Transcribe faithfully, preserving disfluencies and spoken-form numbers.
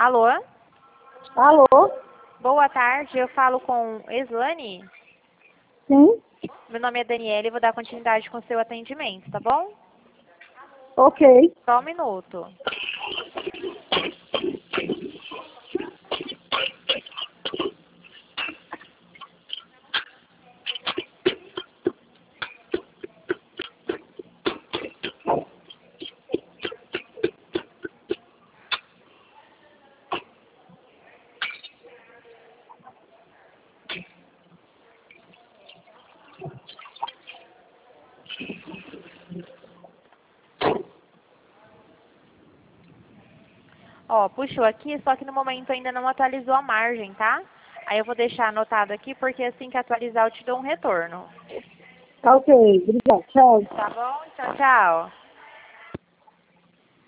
Alô? Alô? Boa tarde, eu falo com Eslane. Sim? Meu nome é Daniela e vou dar continuidade com o seu atendimento, tá bom? Ok. Só um minuto. Ó, puxou aqui, só que no momento ainda não atualizou a margem, tá? Aí eu vou deixar anotado aqui, porque assim que atualizar eu te dou um retorno. Tá ok. Obrigada. Tchau. Tá bom? Tchau, tchau.